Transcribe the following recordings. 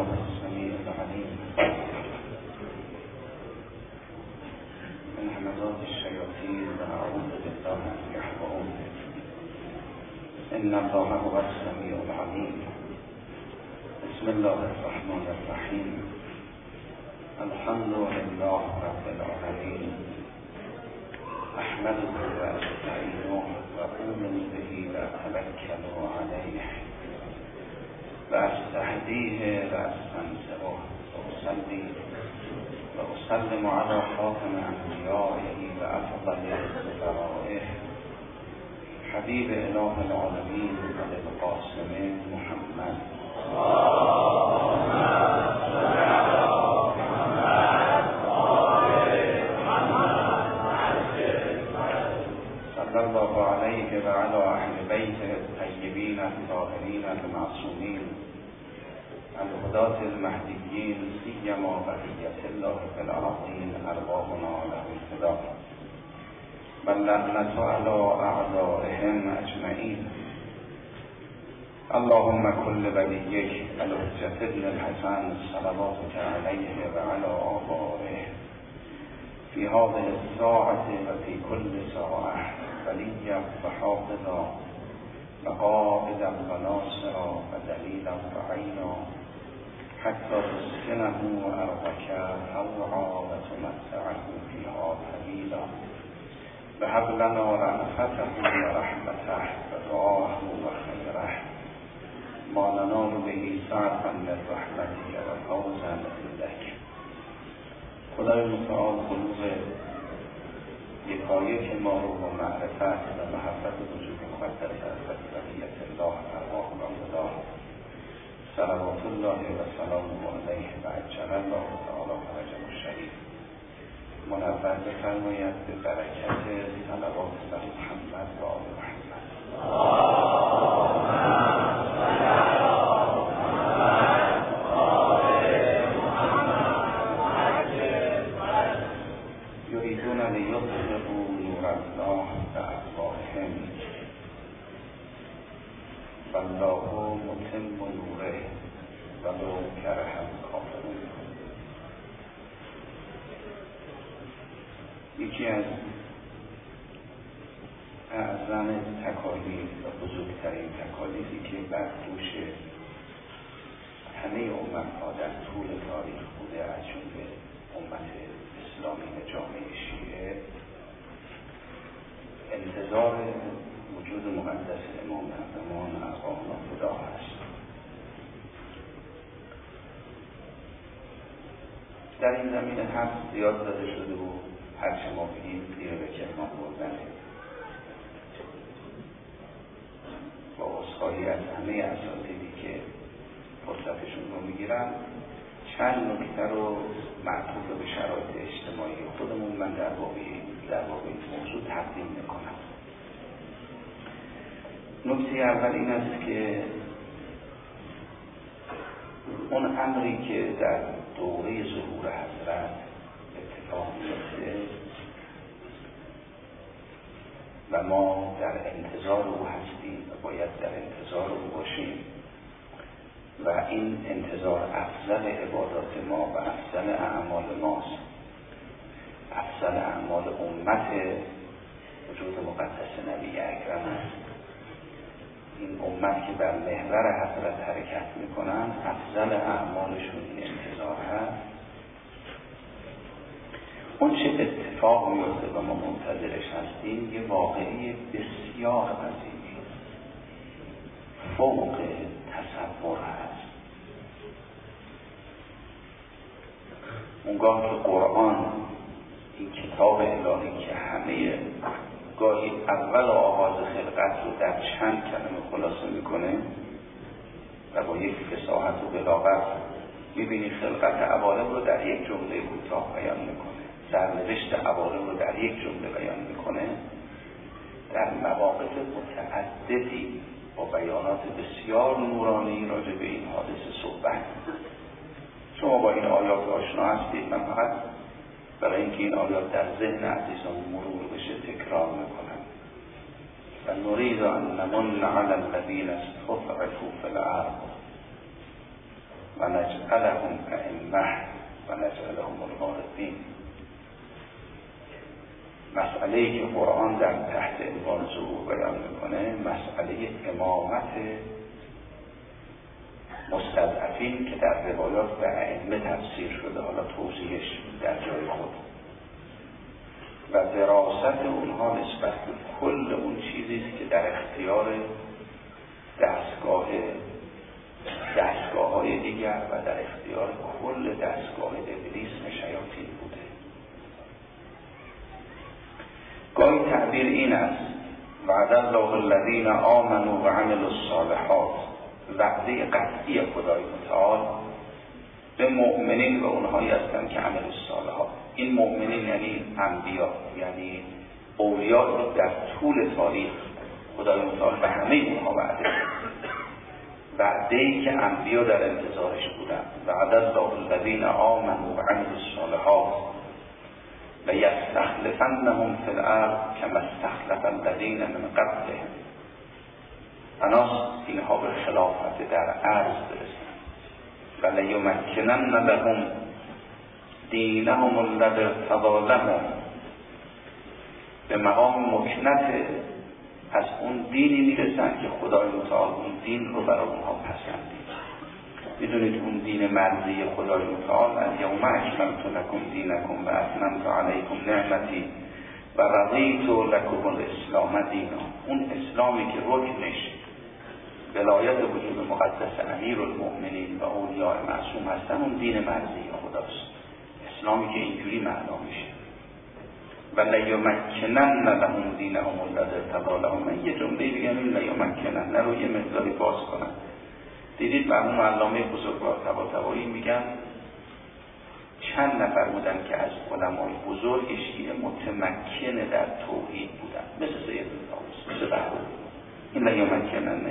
الله السميع العليم من همزات الشياطين ونعوذ بالله أن يحضرون. إن الله هو السميع العليم. بسم الله الرحمن الرحيم. الحمد لله رب العالمين. أحمده وأستعينه وأؤمن به وأتوكل عليه وأستهديه وأستنصره وأصلي وأسلم على خاتم أنبيائه وأفضل ذرائه حبيب إله العالمين أبي القاسم محمد صلى الله عليه وعلى أهل بيته الطيبين الطاهرين المعصومين الهداة المهديين سيما بقية الله في الأرضين أرواحنا له الفداء واللعنة على أعدائهم أجمعين. اللهم كل وليك الحجة بن الحسن صلواتك عليه وعلى آبائه في هذه الساعة وفي كل ساعة وليا وحافظا وقائدا وناصرا ودليلا وعينا حتى تسكنه أرضك روعا وتمتعه فيها طويلا وهب لنا رأفته ورحمته ودعاه وخيره ما ننال به سعفا لرحمتك وفوزا عندك. خدای متعال قلوب یکایک ما رو با معرفت و محبت وجود مقدس از بقیت الله ارواح و خدا صلوات الله و سلامه علیه و عجل الله تعالی فرجه الشریف منور بفرماید به برکت صلوات بر محمد و آل محمد. یریدون لیطفئوا نور الله بأفواههم والله متم نوره ولو کره الکافرون. یکی از اعظم تکالیف و بزرگترین تکالیفی که بر دوش همه امت‌ها در طول تاریخ بوده از جمله امت اسلامی و جامعه شیعه انتظار وجود مقدس امام زمان ارواحنا خدا هست. در این زمینه هم زیاد داده شده و هرچه ما بگیم زیر به کرمان بردنه. با عذرخواهی از همه اساتیدی که فرصتشون رو میگیرن چند نکته رو معطوف به شرایط اجتماعی خودمون من در واقع این موضوع تقدیم میکنم. نکته اول این است که اون امری که در دوره ظهور حضرت اتفاق میفته و ما در انتظار او هستیم و باید در انتظار او باشیم و این انتظار افضل عبادات ما و افضل اعمال ماست، افضل اعمال امت وجود مقدس نبی اکرم است. این امت که بر محور حضرت حرکت میکنن افضل اعمالشون این انتظار هست. اون چه اتفاق میفته و ما منتظرش هستیم یه واقعی بسیار عظیمی فوق تصور هست. اونگاه که قرآن این کتاب الهی که همه گاهی اول آغاز خلقت رو در چند کلمه خلاصه میکنه و با یک فصاحت و بلاغت میبینی خلقت عوالم رو در یک جمله کوتاه بیان میکنه، سرنوشت عوالم رو در یک جمله بیان میکنه، در مواقف متعددی با بیانات بسیار نورانی راجع به این حادثه صحبت. شما با این آیات آشنا هستید. من فقط برای اینکه این آیات در ذهن عزیزان مرور بشه تکرار میکنم. و نريد ان نمن على الذين استضعفوا في الارض و نجعلهم ائمة و نجعلهم الوارثین. مسئله‌ای که قرآن در تحت عنوان ظهور بیان میکنه مسئله امامت مستضعفین که در روایات به ائمه تفسیر شده، حالا توضیحش در جای خود، و وراثت اونها نسبت به کل اون چیزی که در اختیار دستگاه‌های دیگر و در اختیار کل دستگاه ابلیس و شیاطین بوده. گاهی تعبیر این است وعد الله الذین آمنوا و عملوا الصالحات، وعده قطعی خدای متعال به مؤمنین و اونهایی هستند که عمل الصالحات. این مؤمنین یعنی انبیا، یعنی اولیاء رو در طول تاریخ خدای متعال به همه اونها وعده‌ای که انبیا در انتظارش بودند. وعد الله الذین آمنوا و عملوا الصالحات و یستخلفنهم فی الارض کما استخلف الذین من قبلهم. بناست اینها به خلافت در عرض برسند. و لیمکنن لهم دینهم الذی ارتضی لهم، به مقام مکنت از اون دینی میرسند که خدای متعال اون دین رو برای اونها پسندید. میدونید اون دین مرضی خدای متعال الیوم اکملت لکم دینکم و اتممت علیکم نعمتی و رضیت لکم الاسلام دینا. اون اسلامی که رکنش ولایت وجود مقدس امیرالمؤمنین و اولیاء معصوم هستن، اون دین مرضی خداست، اسلامی که اینجوری معنا میشه. و لیمکنن لهم دینهم الذی ارتضی لهم. من یه جمله بگم این لیمکنن رو یه مقداری باز کنم. دیدید مرحوم علامه بزرگوار طباطبایی میگن چند نفر بودن که از علمای بزرگ شیعه متمکن در توحید بودن، مثل سید طاووسی، مثل بهرام. این لیمکنن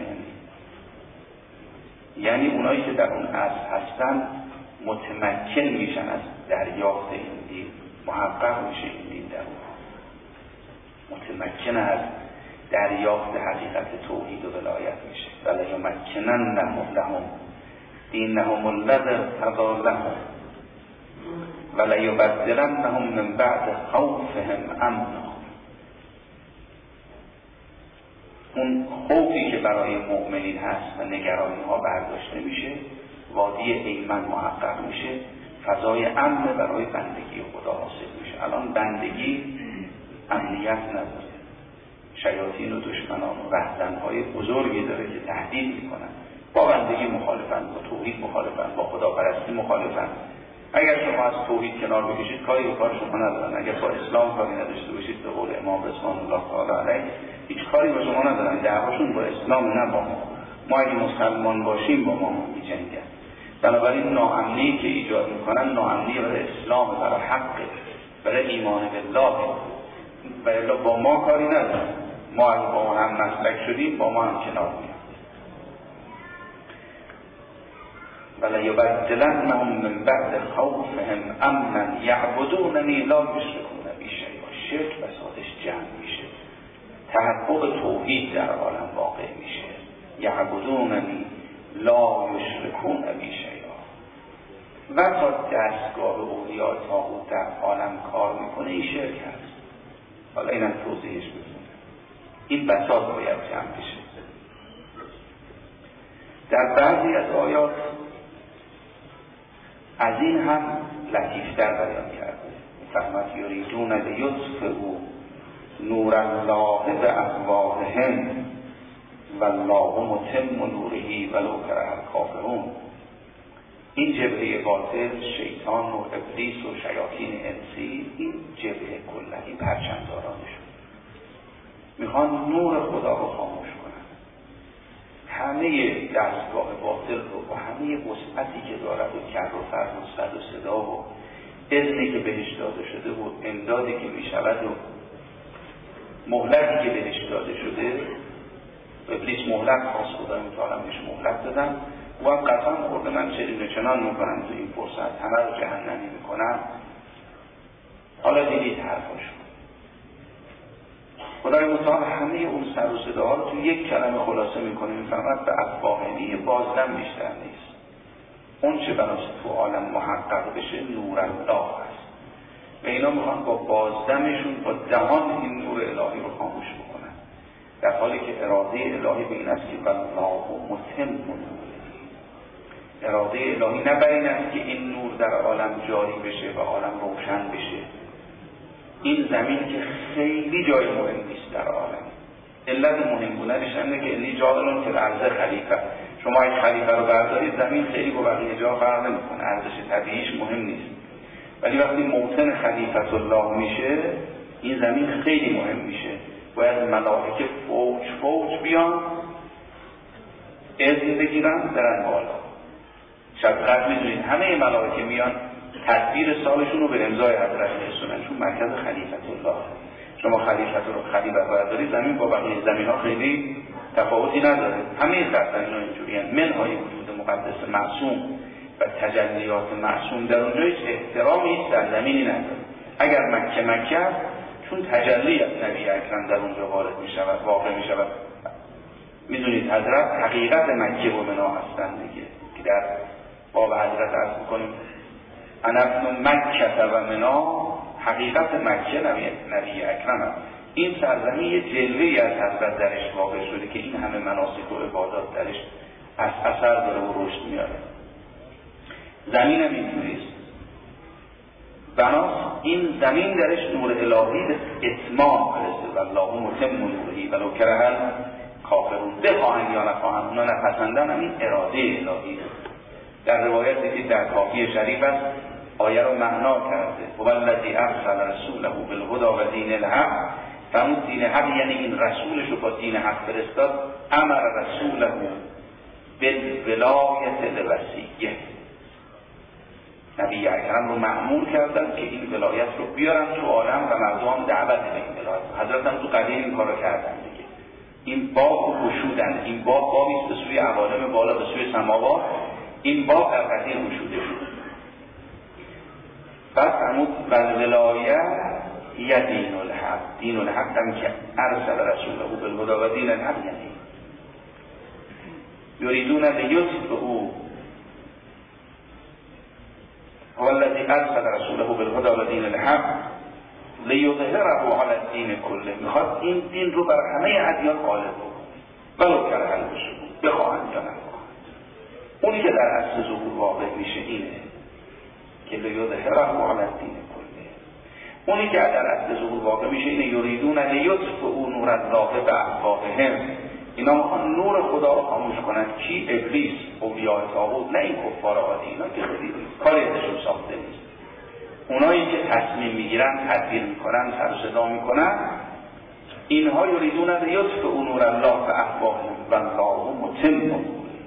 یعنی اونایی که در اون عصر هستن متمکن میشن از دریافت این دین، محقق میشه این دین در اونها، متمکن از دریافت حقیقت توحید و ولایت میشه. ولی یمکنن لهم دینهم الذی ارتضی لهم ولی یبدلنهم من بعد خوفهم امنا. اون خوفی که برای مؤمنین هست و نگرانی ها برداشته میشه، وادی ایمن محقق میشه، فضای امن برای بندگی خدا حاصل میشه. الان بندگی امنیت نداره، شیاطین و دشمنان و رهزنهای بزرگی داره که تهدید میکنن. با بندگی مخالفن، با توحید مخالفن، با خداپرستی مخالفن. اگر شما از توحید کنار بکشید کاری به کار شما ندارن. اگر با اسلام کاری نداشته باشید، به قول امام رضوان الله تعالی علیه، هیچ کاری با شما ندارن. دعواشون با اسلام نه با ما اگه مسلمان باشیم با ما میجنگن. بنابراین ناامنی که ایجاد میکنن ناامنی برای اسلام، برای حق، برای ایمان بالله، و با ما کاری ندارن. ما اگه با هم مسلک شدیم با ما هم کنار میان. ولی یبدلنهم من بعد خوفهم امنا یعبدوننی لا یشرکون بی شیئا. شرک بساطش جمع میشه، تحقق توحید در عالم واقع میشه. یعبدوننی لا یشرکون بی شیئا. و تا دستگاه اولیاء طاغوت در عالم کار میکنه این شرک هست. حالا اینم توضیحش بزنم. این بساط باید جمع بشه. در بعضی از آیات از این هم لطیفتر بیان کرده. فرمود یریدون لیطفئوا نور الله بافواههم والله متم نوره ولو کره الکافرون. این جبهه باطل، شیطان و ابلیس و شیاطین انسی، این جبهه کلا، این پرچمدارانشون میخوان نور خدا رو خاموش کنن. همه دستگاه باطل رو با همه وسعتی که دارد و کر و فر و صد و صدا و اذنی که بهش داده شده و امدادی که میشود و مهلتی که بهش داده شده، ابلیس مهلت خواست، خدای متعال بهش مهلت دادن. و هم قسم خورده من چنین و چنان میکنم تو این فرصت، همه رو جهنمی میکنم. حالا دیدید حرفاشو. خدای متعال همه اون سر و صداها رو تو یک کلمه خلاصه میکنه، میفهمد به افواهنی بازدم بیشتر نیست. اون چه بناست تو عالم محقق بشه نور الله هست و اینا میخوان با بازدمشون با دهان این نور الهی رو خاموش بکنن، در حالی که اراده الهی به این است که والله متم نوره. اراده الهی نه بر این است که این نور در عالم جاری بشه و عالم روشن بشه. این زمین که خیلی جای مهم نیست در عالم، علت مهم بودنش اینه که انی جاعل فی الارض خلیفه. شما این خلیفه رو بردارید، زمین خیلی با بقیه جا فرق نمیکنه، ارزش طبیعیش مهم نیست. ولی وقتی موطن خلیفت الله میشه، این زمین خیلی مهم میشه. باید ملائکه فوج بیان، اذن بگیرن برن بالا. شب قدر میدونید همه ملائکه میان تدبیر سالشون رو به امضای حضرت میرسونن، چون مرکز خلیفت الله. شما خلیفه بردارید، زمین با بقیه زمین ها خیلی تفاوتی نداره، همه سرزمین ها اینجوری هست. منهای وجود مقدس معصوم و تجلیات معصوم در اونجا هیچ احترامی در زمینی نداره. اگر مکه است، چون تجلی از نبی اکرم در اونجا وارد می شود، واقع می شود. میدونید حضرت حقیقت مکه و منا هستند دیگه، که در باب حضرت عرض میکنیم انا ابن مکه و منا، حقیقت مکه نبی اکرم هست. این سرزمین یه جلوه‌ای از حضرت درش واقع شده که این همه مناسک و عبادات درش از اثر داره و رشد میاره. زمین هم اینجوریست. بناس این زمین درش نور الهی به اتمام برسه. والله متم نوره ولو کره الکافرون. بخواهن یا نخواهن، اونا نپسندن، همین اراده الهی. در روایتی که در کافی شریف است آیه رو معنا کرده، والذی ارسل رسوله بالهدی و دین الحق. فرمود دین حق یعنی این رسولش رو با دین حق فرستاد. امر رسوله بالولایت لوصیه. نبی اکرم رو مأمور کردن که این ولایت رو بیارن تو عالم و مردم دعوت به این ولایت. حضرت هم تو قدیم این کارو کردن دیگه. این باب رو گشودن. این بابی است به سوی عوالم بالا، به سوی سماوات. این باب در قدیم گشوده شد. بعد فرمود والولایه هی دین الحق. دین الحق هم که ارسل رسوله بالهدی و دین الحق، یعنی یریدون لیطفئوا والذی ارسل رسوله بالهدی و دین الحق لیظهره علی الدین کله. میخواد این دین رو بر همه ادیان غالب بکنه، ولو کره المشرکون، بخواهند یا نخواهند. اونی که در اصل ظهور واقع میشه اینه که لیظهره علی الدین کله. اونی که در اصل ظهور واقع میشه اینه یریدون لیطفئوا نور الله بافواههم. اینا میخوان نور خدا رو خاموش کنن. کی؟ ابلیس، اولیاء طاغوت، نه این کفار عادی. اینا که خیلی کاری ازشون ساخته نیست. اونایی که تصمیم میگیرن، تدبیر میکنن، سر و صدا میکنن، اینها یریدون لیطفئوا نور الله بافواههم والله متم نوره.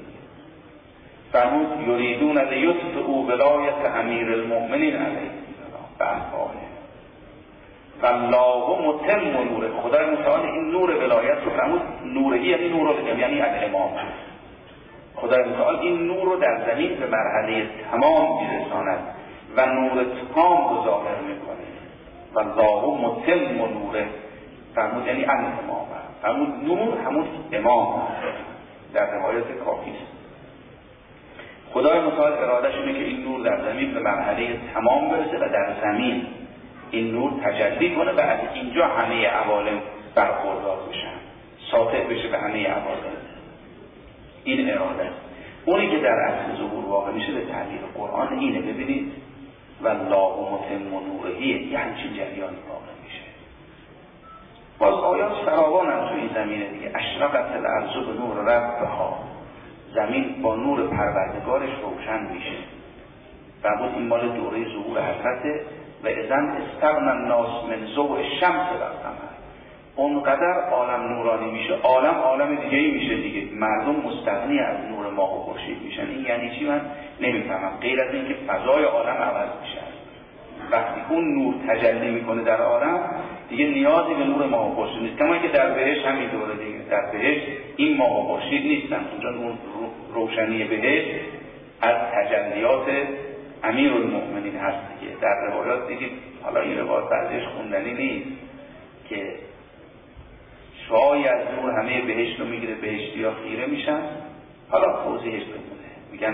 فرمود یریدون لیطفئوا ولایت امیر المؤمنین علیه بافواههم والله متم نوره. خدای متعال این نور ولایت رو فرمود نورهی، یعنی نور الامام، یعنی الامام. خدای متعال این نور رو در زمین به مرحله تمام میرساند و نور تمام رو ظاهر میکنه. والله متم نوره فرمود یعنی الامام. فرمود نور همون امام در روایت کافی است. خدای متعال ارادهش اینه که این نور در زمین به مرحله تمام برسه و در زمین این نور تجلی کنه و از اینجا همه عوالم برخوردار بشن، ساطع بشه به همه عوالم. این اراده. اونی که در اصل ظهور واقع میشه به تعبیر قرآن اینه. ببینید والله متم نورهی، یه همچین جریانی واقع میشه. باز آیات فراوان هم تو این زمینه دیگه. اشرقت الارض بنور ربها. زمین با نور پروردگارش روشن میشه. فرمود این مال دوره ظهور حضرت و اذن استغنى الناس من ضوء الشمس والقمر. اونقدر عالم نورانی میشه، عالم دیگه ای میشه دیگه. مردم مستغنی از نور ماه و خورشید میشن. این یعنی چی؟ من نمیفهمم. غیر از اینکه فضای عالم عوض میشه. وقتی اون نور تجلی میکنه در عالم، دیگه نیازی به نور ماه و خورشید نیست. کما اینکه در بهشت همین دوره دیگه. در بهشت این ماه و خورشید نیستن. اونجا اون روشنی بهشت از تجلیات امیرالمؤمنین هست دیگه. در روایات دیگه، حالا این روایات بعضیش خوندنی نیست، که شعاعی از نور همه بهشت رو میگیره، بهشتی ها خیره میشن. حالا توضیحش بمونه. میگن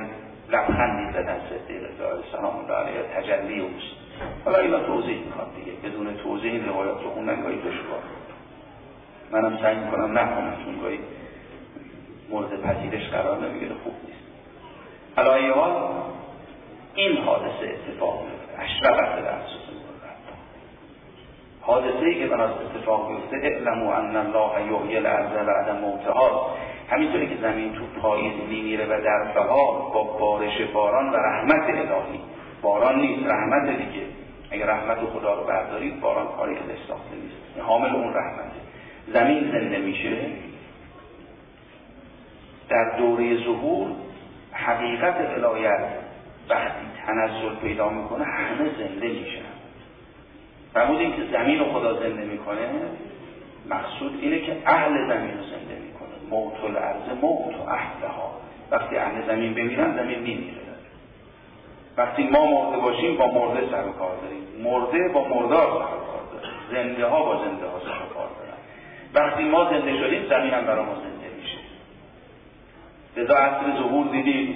لبخندی زدن صدیق زاهد سلام الله علیه، تجلی اوست. حالا اینا توضیح میخواد دیگه، بدون توضیح این روایات رو خوندن گاهی دشوار، منم سعی میکنم نخونم چون گاهی مورد پذیرش قرار نمیگیره، خوب نیست. علی ای حال این حادثه اتفاق میفته، اشرقت الارض، حادثه‌ای که بناس اتفاق میفته. اعلموا ان الله یحیی الارض بعد موتها، همینطوری که زمین تو پاییز میمیره و در بهار با بارش باران و رحمت الهی، باران نیست رحمت دیگه، اگر رحمت خدا رو بردارید باران کاری ازش ساخته نیست، حامل اون رحمته. زمین زنده میشه در دوره ظهور، حقیقت ولایت وقتی تنزل پیدا میکنه همه زنده میشن. فرمود این که زمین رو خدا زنده میکنه، مقصود اینه که اهل زمین رو زنده میکنه. موت الارض موت و اهلها، وقتی اهل زمین بمیرن زمین میمیره. وقتی ما مرده باشیم با مرده سر و کار داریم، مرده با مردار سر و کار داریم، زنده ها با زنده ها سر و کار دارن. وقتی ما زنده شدیم زمین هم برای ما زنده میشه. لذا عصر ظهور دیدید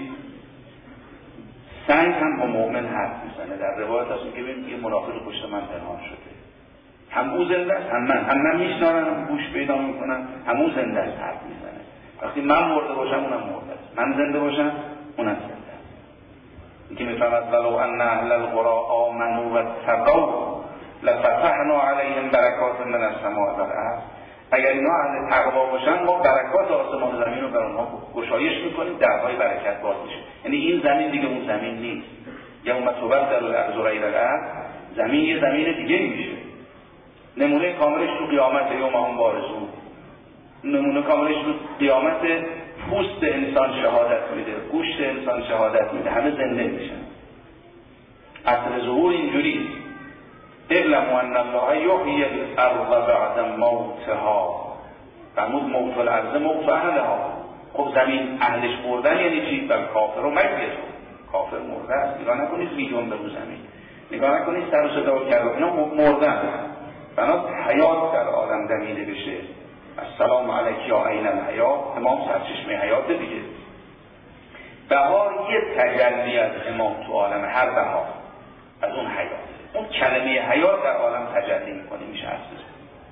سنگ هم با مؤمن حرف میزنه. در روایت هست که ببینید یه منافق پشت من پنهان شده، هم او زنده است هم من میشنارم، هم گوش پیدا میکنم، هم او زنده است حرف میزنه. وقتی من مرده باشم اونم مرده است، من زنده باشم اونم زنده است. این که میفهمد ولو ان اهل القرى آمنوا واتقوا لفتحنا علیهم برکات من السماء والارض، اگر اینا اهل تقوا باشن ما برکات آسمان و زمین رو بر اونها گشایش میکنیم، درهای برکت باز میشه. یعنی این زمین دیگه اون زمین نیست. یا اومد صحبت در الارض غیر الارض، زمین یه زمین دیگه میشه. نمونه کاملش تو قیامت یوم هم بارزون، نمونه کاملش تو قیامت پوست انسان شهادت میده، گوشت انسان شهادت میده، همه زنده میشن. عصر ظهور اینجوریه. اعلموا ان الله یحیی الارض بعد موتها، فرمود موت الارض موت اهلها. خب زمین اهلش مردن یعنی چی؟ بل کافر و مجید، کافر مرده است. نگاه نکنید میلیون به رو زمین، نگاه نکنید سر و صدا کرد، اینا مردن. بنابراین حیات در عالم دمیده بشه. السلام علیک یا عین الحیات، امام سرچشمه حیات دیگه. بهار یه تجلی از امام تو عالم، هر بهار از اون حیات، اون کلمه حیات در عالم تجلی میکنه، میشه اصلا.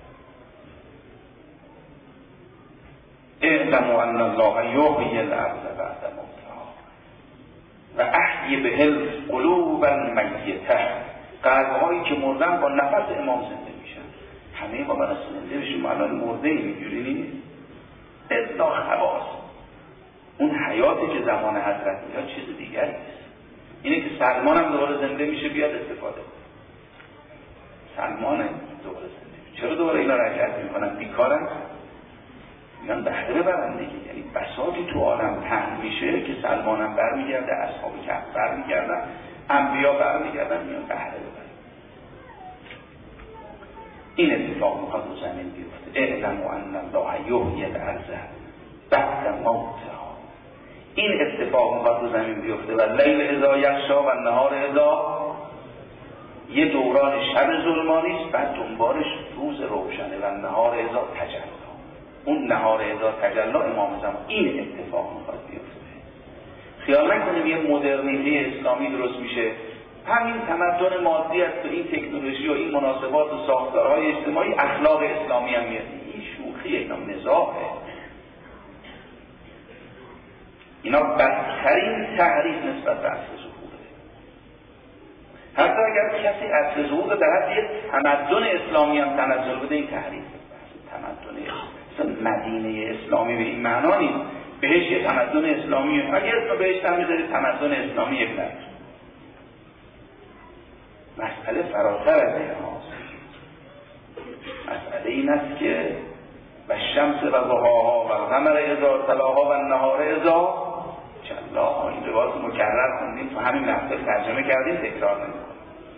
اعلموا ان الله یحیی الارض بعد موتها و احیی به القلوب المیته، قلب‌هایی که مردن با نفس امام زنده میشن. همه ما باید زنده بشیم، الان مرده ایم، اینجوری نیست. الا خواص، اون حیاتی که زمان حضرت میاد چیز دیگری نیست. اینه که سلمان هم دوباره زنده میشه، بیاد استفاده کنه. سلمان دوباره زنده میشه. چرا دوباره اینا رجعت میکنن؟ بیکارن؟ میگن بهره برن دیگه. یعنی بساطی تو عالم پهن میشه که سلمان هم برمیگرده، اصحاب کهف برمیگردن، انبیا برمیگردن، میان بهره ببرن. این اتفاق میخواد رو زمین بیفته. اعلموا ان الله یحیی الارض بعد موتها، این اتفاق میخواد رو زمین بیفته. و لیل اذا یغشا و النهار اذا، یه دوران شب ظلمانی است، بعد دنبالش روز روشنه. و النهار اذا تجلی، اون نهار اذا تجلی امام زمان. این اتفاق میخواد بیفته. خیال نکنیم یه مدرنیته اسلامی درست میشه، همین تمدن مادی است و این تکنولوژی و این مناسبات و ساختارهای اجتماعی، اخلاق اسلامی هم میاد. این شوخیه، اینا مزاحه. اینا بدترین تحریف نسبت به عصر ظهوره. حتی اگر کسی عصر ظهور در حد یه تمدن اسلامی هم تنزل بده، این تحریف تمدن مثلا مدینه اسلامی به این معنا نیست. بهش یه تمدن اسلامی، اگر اسم بهش هم میذارید تمدن اسلامی، یک نفر مسئله فراتر از این هاست. مسئله این است که و شمس و ضحاها و القمر اذا تلاها و النهار اذا جلاها، این روایت مکرر خوندیم، تو همین محفل ترجمه کردیم، تکرار نمی‌کنیم.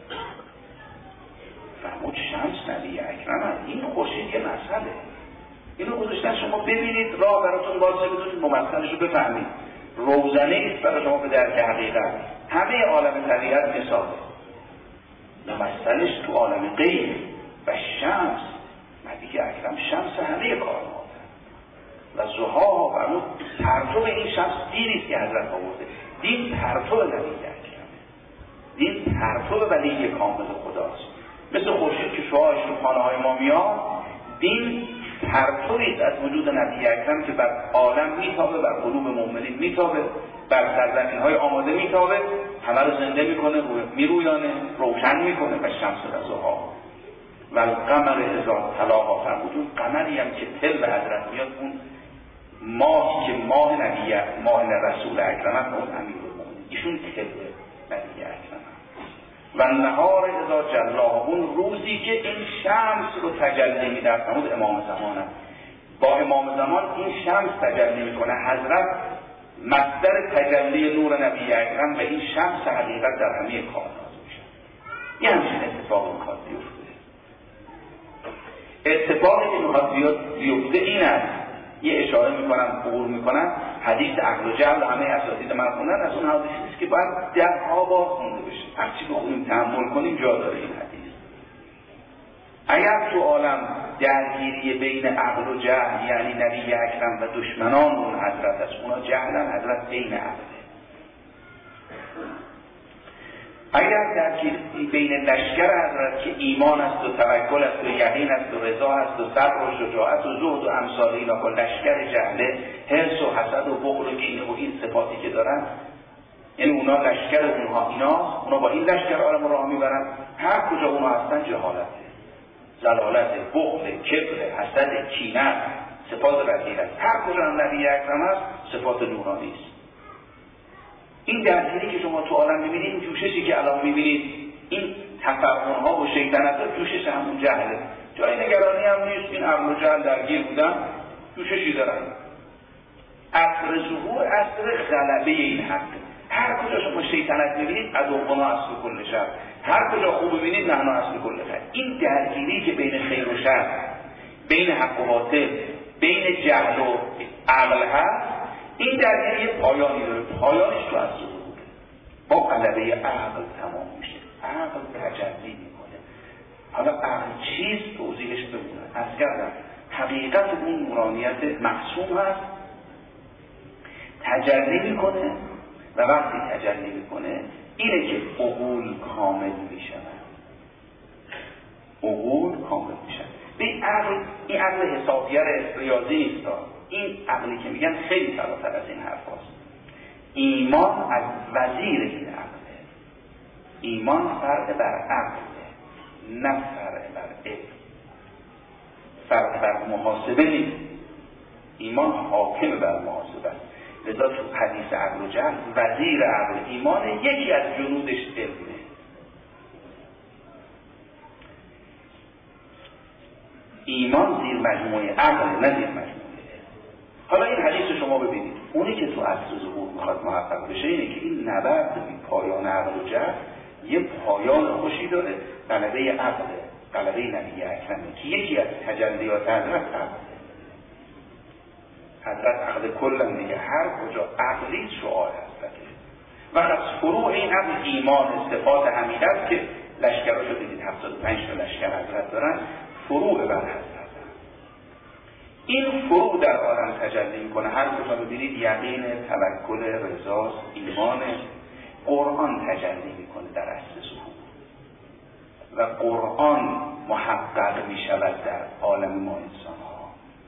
فرمود شمس نبی اکرم هست. این خورشید یه مسئله، اینو گذاشتن شما ببینید، راه براتون باشه، بدونید ممثلش رو بفهمید. روزنه است برای شما به درک حقیقت. همه عالم طبیعت مثاله، ممثلش تو عالم غیب. و شمس نبی اکرم شمس همه کائنات و ضحاها، فرمود پرتو این شمس دیریست که حضرت آورده. دین پرتو نبی اکرمه، دین پرتو ولی کامل خداست. مثل خورشید که شعاعش رو خانه های ما میاد، دین پرتویست از وجود نبی اکرم که بر عالم میتابه، بر قلوب مؤمنین میتابه، بر سرزمین های آماده میتابه، همه رو زنده میکنه، میرویانه، روشن میکنه. و شمس رضاها و القمر اذا تلاها فرمود. اون قمری هم که تل به حضرت میاد، اون ماهی که ماه نبی، ماه رسول اکرم است، اون امیرالمومنین، ایشون تل نبی اکرم. و نهار اذا جلاها، اون روزی که این شمس رو تجلی میده، فرمود امام زمان است. با امام زمان این شمس تجلی میکنه. حضرت مصدر تجلی نور نبی اکرم و این شمس حقیقت در همه کائنات میشه. یه همچین اتفاق میخواد بیفته. اتفاقی که میخواد بیفته این است، یه اشاره میکنم، عبور میکنم، حدیث عقل و جهل همه اساتید من خوندن، از اون حدیثی است که باید درها بار خونده بشه. هرچی بخونیم تأمل کنیم جا داره این حدیث. اگر تو عالم درگیری بین عقل و جهل، یعنی نبی اکرم و دشمنان اون حضرت است، اونا جهلن، حضرت بین عقله. اگر درگیری بین لشکر حضرت که ایمان است و توکل است و یقین است و رضا است و صبر و شجاعت و زهد و امثال اینا، با لشکر جهله، حرص و حسد و بخل و کینه و این صفاتی که دارن، یعنی اونا لشکر اونها ایناست، اونا با این لشکر عالم راه میبرن. هر کجا اونا هستن جهالته، ضلالت، بخل، کبر، حسد، کینه، صفات رذیلت. هر کجا هم نبی اکرم است، صفات نورانی است. این درگیری که شما تو عالم میبینید، این جوششی که الان میبینید، این تفرقان‌ها و شیطنت‌ها، جوشش همون جهله. جای نگرانی هم نیست. این عقل و جهل درگیر بودن، جوششی دارن. عصر ظهور عصر غلبه این حق. هر کجا شما شیطنت میبینید، عدونا اصل کل شر. هر کجا خوب ببینید، نحن اصل کل خیر. این درگیری که بین خیر و شر، بین حق و باطل، بین جهل و عقل هست، این درگیری پایانی داره. پایانش تو از ظهور با غلبه عقل تمام میشه. عقل تجلی میکنه. حالا عقل چیست؟ توضیحش بمونه. از کردم حقیقت اون نورانیت معصوم هست، تجلی میکنه و وقتی تجلی میکنه اینه که عقول کامل میشن. عقول کامل میشن. این عقل حسابگر ریاضی نیست. این عقلی که میگن خیلی فراتر از این حرف هست. ایمان از وزیر این عقله. ایمان فرق بر عقله، نه فرق بر علم. فرق بر محاسبه نیست. ایمان حاکم بر محاسبه است. لذا تو حدیث عقل و جهل، وزیر عقل ایمان، یکی از جنودش علمه. ایمان زیر مجموعه عقل، نه زیر مجموعه. حالا این حدیث شما ببینید، اونی که تو عصر ظهور میخواد محقق بشه اینه که این نبرد پایان عقل و جهل یه پایان خوشی داره، غلبه عقله، غلبه نبی اکرمه که یکی از تجلیات حضرت عقله. حضرت عقل کلن دیگه، هر کجا عقلی شعار حضرته. و از فروع این عقل ایمان، صفات حمیده است که لشکراشو دیدید 75 تا لشکر حضرت دارن، فروع بر حضرت. این فروع در عالم تجلی میکنه. هر کجا ببینید یقین، توکل، رضاست، ایمان. قرآن تجلی میکنه در عصر ظهور و قرآن محقق میشود در عالم ما انسان ها.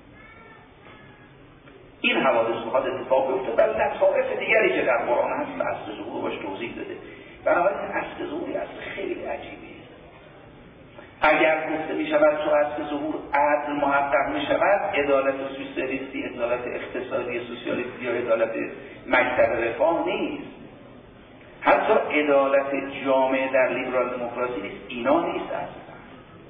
این حوادث بخواد اتفاق بیفته، بل لطائف دیگری که در قرآن هست به عصر ظهور باش توضیح داده. بنابراین عصر ظهوری عصر خیلی عجیبی. اگر گفته می شود تو عصر ظهور عدل محقق می شود، عدالت سوسیالیستی، عدالت اقتصادی سوسیالیستی یا عدالت مکتب رفاه نیست. حتی عدالت جامعه در لیبرال دموکراسی نیست. اینا نیست اصلا.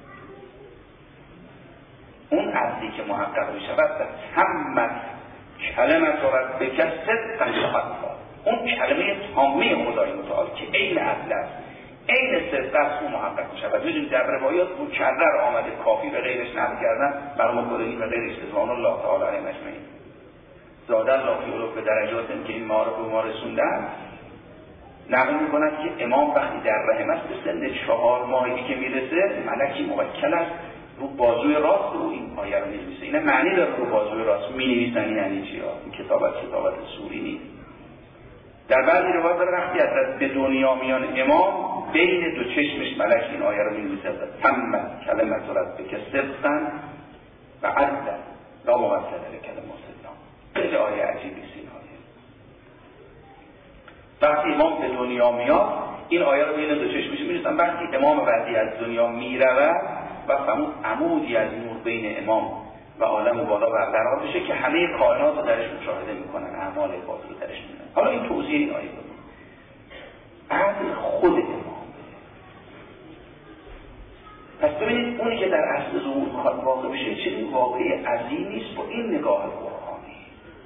اون عدلی که محقق می شود تمت کلمت ربک صدقا و اون کلمه تامه خدای متعال که عین عدل است، این صدق اون محقق می شود. میدونید در روایات مکرر آمده، کافی به غیرش نقل کردن، مرحوم کلینی به غیرش رضوان الله تعالی علیهم اجمعین زاد الله فی علو به درجات که این معارف رو ما رسوندن، نقل میکنند که امام وقتی در رحم است به سن 4 ماهگی که میرسه، ملکی موکل است رو بازوی راست رو این آیه رو می‌نویسه. اینا معنی داره رو بازوی راست می‌نویسن، یعنی چی؟ این کتابت سوری نیست. در بعضی روایات داره وقتی از به دنیا میان امام بین دو چشمش ملک این آیه رو می‌نویسه تم کلمت ربک صدقا و عدلا لا مبدل لکلمات الله. خیلی آیه عجیبی است این آیه. وقتی امام به دنیا میاد این آیه رو بین دو چشمش می‌نویسن. وقتی امام بعدی از دنیا میرود و عمودی از نور بین امام و عالم بالا برقرار بشه که همه کائنات رو درش مشاهده میکنن، اعمال باطل رو درش میبینن. حالا این توضیح این آیه بود. عدل خود امامه. پس ببینید اونی که در اصل ظهور میخواد واقع بشه چنین واقعی عظیمی نیست با این نگاه قرآنی.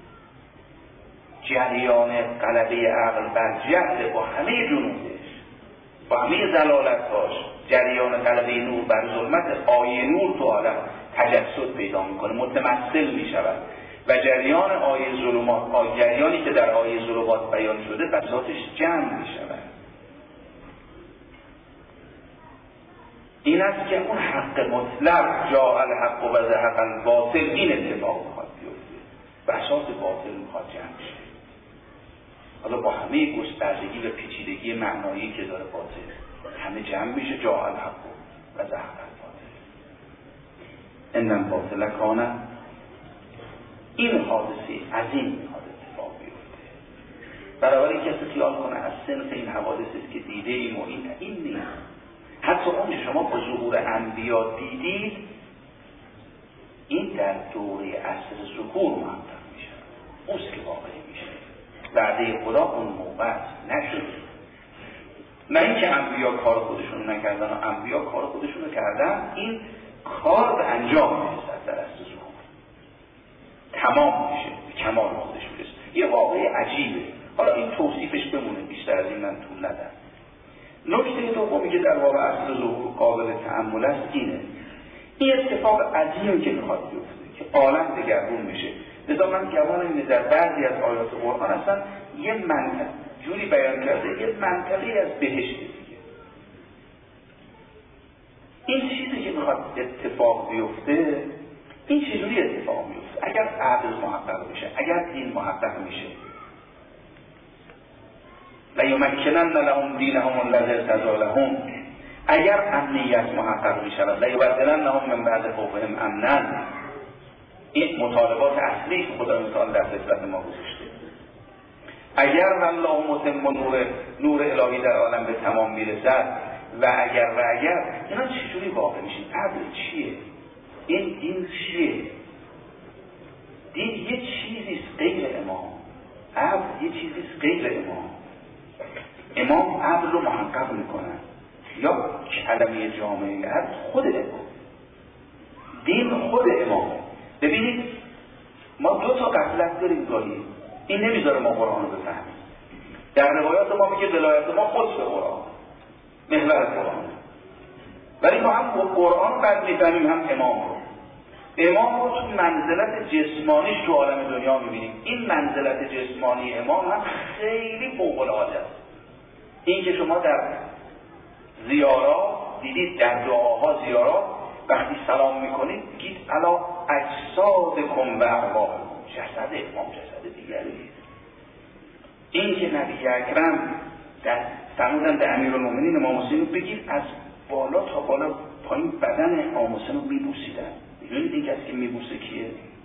جریان غلبه عقل بر جهل با همه جنودش، با همه ضلالت‌هاش، جریان غلبه نور بر ظلمت، آیه نور تو عالم تجسد پیدا میکنه، متمثل میشود و جریان آیه ظلمات، جریانی که در آیه ظلمات بیان شده به ذاتش جمع میشود. این است که اون حق مطلق جاء الحق و زهق الباطل این اتفاق میخواد بیفته و اساس باطل میخواد جمع شه. حالا با همه گستردگی و پیچیدگی معنایی که داره باطل همه جمع میشه جاء الحق و زهق الباطل. ان الباطل کان. این حادثه عظیم میخواد اتفاق بیفته. برای کسی خیال کنه از صنف این حوادث است که دیده ایم و این نیست. حتی اون که شما با ظهور انبیا دیدید این در دوره عصر ظهور محقق میشه. اوست که واقعی میشه. وعده خدا اون موقع نشد. نه اینکه انبیا کار خودشون نکردن و انبیا کار خودشون کردن، این کار به انجام میرسد در اصل ظهور. تمام میشه، به کمال خودش میرسه. یه واقعی عجیبه. حالا این توصیفش بمونه، بیشتر از این من طول ندم. نکته دومی که در واقع اصل ظهور قابل تأمل است اینه. این اتفاق عظیمی که میخواد بیفته که عالم دگرگون میشه. لذا من گمان اینه در بعضی از آیات قرآن اصلا یه منطقه جوری بیان کرده، یه منطقه از بهشت دیگه. این چیزی که میخواد اتفاق بیفته، این چجوری اتفاق میفته؟ اگر عدل محقق میشه، اگر دین محقق میشه، لیمکنن لهم دینهم الذی ارتضی لهم، اگر امنیت محقق میشود، لیبدلنهم من بعد خوفهم امنا، این مطالبات اصلی که خدای تعالی در فطرت ما گذاشته. اگر والله متم نور الهی در عالم به تمام میرسد و اگر اینا چجوری واقع میشه؟ عدل چیه؟ این دین چیه؟ دین یه چیزیست غیر امام، عدل یه چیزیست غیر امام. امام عدل رو محقق میکنن یا کلمه جامعه عدل خود امام، دین خود امام. ببینید ما دو تا غفلت داریم گاهی، این نمیذاره ما قرآن رو بفهمیم. در روایات ما میگه ولایت ما خود به قرآن، محور قرآن، ولی ما هم قرآن بعد میفهمیم هم امام رو تو منزلت جسمانیش تو عالم دنیا میبینیم. این منزلت جسمانی امام هم خیلی فوق‌العاده است. این که شما در زیارات دیدید، در دعاها زیارات وقتی سلام میکنید بگید الا اجسادکم و ارواحکم، جسد امام جسد دیگری. این که نبی اکرم فرمودن به امیرالمومنین امام حسین بگید از بالا تا بالا پایین بدن امام حسین رو میبوسیدن. میدونید این کسی که میبوسه کیه؟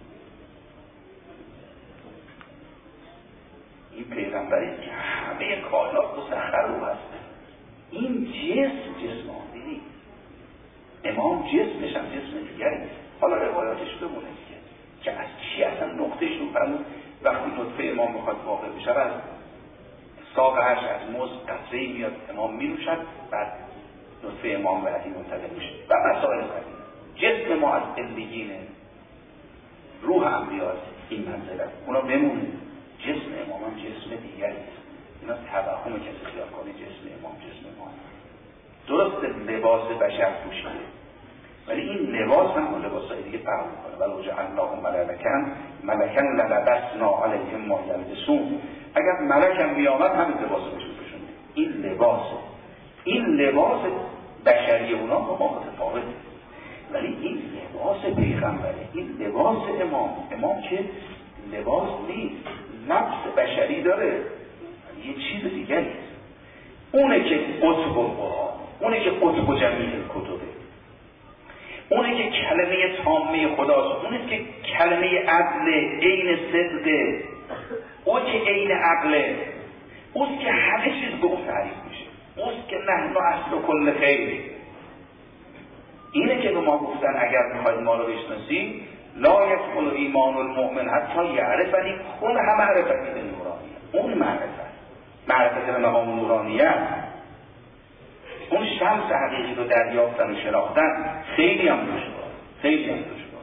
این پیغمبری که همه کائنات مسخر او هست. این جسمانی، امام جسمش هم جسم دیگری. حالا روایاتش بمونه دیگه که از چی اصلا نقطهش رو فرمود. وقتی نطفه امام میخواد واقع بشه از ساق عرش از مزد قطره‌ای میاد امام می‌نوشد، بعد نطفه امام بعدی منتقل میشه و مسائل قدیم. جسم ما از علیینه، روح انبیاست. این منزله اونا بمونه. جسم امام هم جسم دیگری است. اینا توهم کسی خیال کنه جسم امام درست لباس بشر پوشیده، ولی این لباس هم اون لباسای دیگه فرق میکنه. ولو جعلناه ملکا للبسنا علیهم ما یلبسون. اگر ملک هم بیامد همین لباس رو بپوشونه. این لباس بشری اونا با ما متفاوته، ولی این لباس پیغمبره، این لباس امام که لباس نیست، نفس بشری داره یه چیز دیگری است. اونه که قطب القرآن، اونه که قطب جمیع کتبه، اونه که کلمه تامه خداست، اونه که کلمه عدل عین صدقه، اون که عین عقله، اوست که همه چیز به اون تعریف میشه، اوست که نحن اصل کل خیر. اینه که به ما گفتن اگر میخواید ما رو بشناسی لا یکمل ایمان المؤمن حتی یعرفنی کل هم معرفتی به نورانیه. اون معرفت به مقام نورانیه، اون شمس حقیقی رو دریافتن و شناختن خیلی هم دشواره.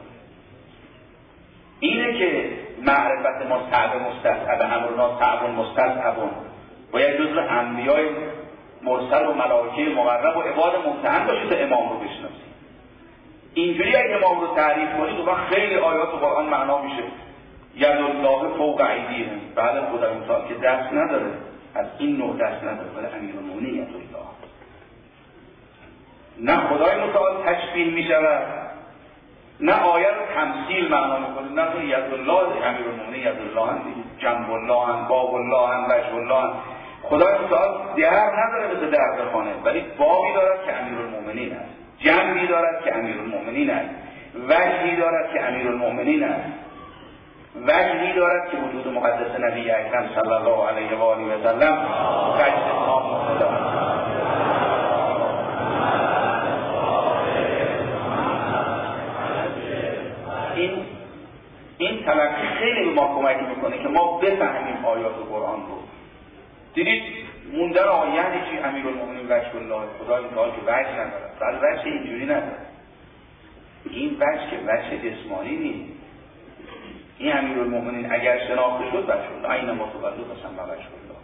اینه که معرفت ما صعب مستصعب، امرنا صعب مستصعب، باید جزو انبیای مرسل و ملائکه مقرب و عباد ممتحن باشید تا امام رو بشناسید. اینجوری اگه امام رو تعریف کنید و خیلی آیات قرآن معنا میشه. ید الله فوق ایدیهم، بعد خدای متعال که دست نداره، از این نوع دست نداره، ولی امیرالمومنین ید الله. نه خدای متعال تشبیه میشود، نه آیه رو تمثیل معنا میکنه، نه ید الله امیرالمومنین ید الله، جنب الله، باب الله، وجه الله. خدای متعال در نداره مثل در خانه، ولی بابی دارد که امیرالمومنین است، جنبی دارد که امیرالمومنین است، وجهی دارد که امیرالمومنین است، وجهی دارد که وجود مقدس نبی اکرم صلی الله علیه و آله و سلم وجه تام خدا. این تلقی خیلی به ما کمک میکنه که ما بفهمیم آیات قرآن رو. دیدید موندن آیه یعنی چی؟ امیرالمومنین وجه الله، خدای متعال که وجه نداره، ولی وجه اینجوری نداره. این وجه که وجه جسمانی نیست. این امیرالمومنین اگر شناخته شد وجه الله، این ما تو بلو قسم وجه الله.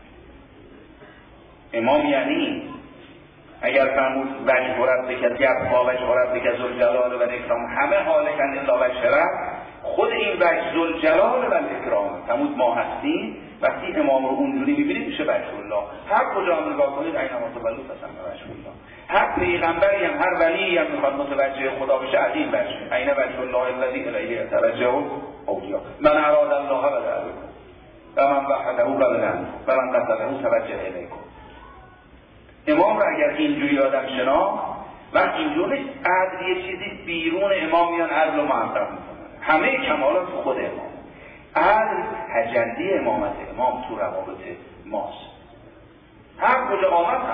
امام یعنی اگر فرمود وجه ربک یبقی وجه ربک ذوالجلال و الاکرام، همه حالکن الا وجهه، خود این وجه ذوالجلال و الاکرام فرمود ما هستیم. وقتی امام رو اونجوری میبینید میشه وجه الله. هر کجا هم نگاه کنید اینما تولوا فثم وجه الله. هر پیغمبری هم هر ولی هم میخواد متوجه خدا بشه از این وجه، عین وجه الله الذی الیه یتوجه اولیا، من اراد الله بدعه و من وحده بدلن و من قتله توجه الیکم. امام رو اگر اینجوری آدم شناخت، وقت اینجوری عدل یه چیزی بیرون امام میان عدل و محقق میکنن. همه کمالات خود امام. عدل تجلی امامت امام تو روابط ماست. هر کجا آمد هم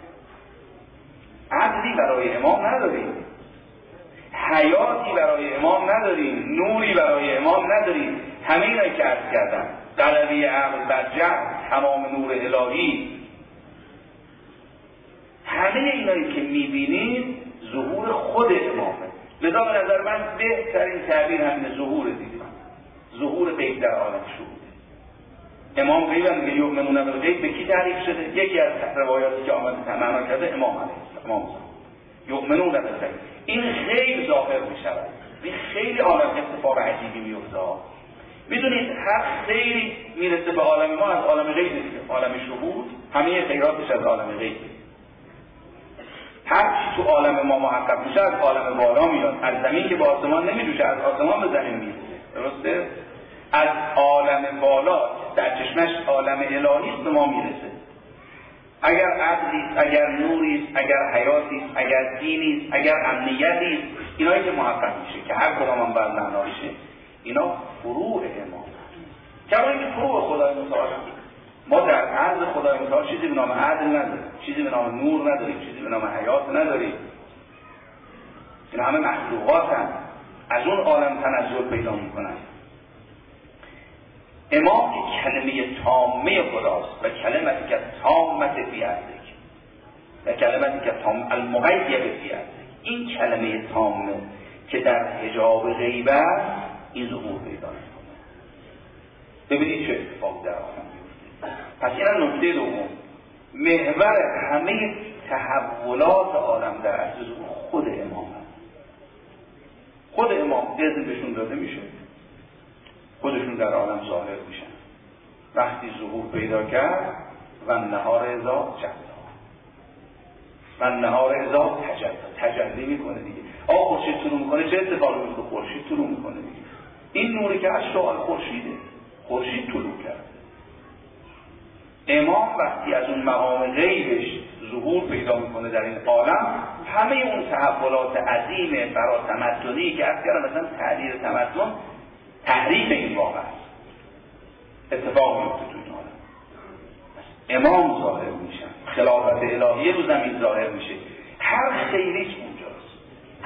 عدلی برای امام نداریم، حیاتی برای امام نداریم، نوری برای امام نداریم. همه اینایی که عرض کردم، غلبه عقل بر جهل، تمام نور الهی، همه اینایی که میبینید ظهور خود امامه. لذا به نظر من بهترین تعبیر همین ظهور دیگه، ظهور غیب در عالم شهوده. امام غیب هم میگه یؤمنون بالغیب به کی تعریف شده؟ یکی از روایاتی که آمده معنا کرده امام علیه السلام، یؤمنون بالغیب. این خیلی ظاهر میشود، این خیلی عالم اتفاق عجیبی میفته. میدونید هر خیلی میرسه به عالم ما از عالم غیب دیگه، عالم شهود همه خیراتش از عالم غیب. هر چی تو عالم ما محقق میشه از عالم بالا میاد، از زمین که به آسمان نمیجوشه از آسمان به زمین میرسه. درسته؟ از عالم بالا در چشمش عالم الهی است به ما میرسه. اگر عدلیست، اگر نوریست، اگر حیاتیست، اگر دینیست، اگر امنیتیست، اینایی که محقق میشه که هر کدام هم باید معنا بشه، اینا فروع امام هست. کما اینکه فروع خدای متعال. ما در عرض خدای متعال چیزی به نام عدل نداریم، چیزی به نام نور نداریم، چیزی به نام حیات نداریم. اینا همه مخلوقات هم از اون عالم تنزل پیدا میکنن. امام که کلمه تامه خداست و کلمتی که تامت فی ارضک و کلمتی که تام المغیب فی ارضک، این کلمه تامه که در حجاب غیب است این ظهور پیدا میکنه. ببینید چه اتفاق در عالم میفته. پس این نکته دوم، محور همه تحولات عالم در عرض ظهور خود امام است. خود امام اذن بهشون داده میشه، خودشون در عالم ظاهر میشن. وقتی ظهور پیدا کرد و نهار ازا جدا و نهار ازا تجلی میکنه دیگه. خورشید طلوع میکنه، چه اتفاقی میفته؟ خورشید طلوع میکنه دیگه. این نوری که از شعاع خورشیده، خورشید طلوع کرد. امام وقتی از اون مقام غیبش ظهور پیدا میکنه در این عالم، همه اون تحولات عظیم برای تمدنی که از کردم مثلا تعبیر تمدن تحریف این واقع است، اتفاق میفته تو این عالم. امام ظاهر میشن، خلافت الهیه رو زمین ظاهر میشه، هر خیریش اونجاست.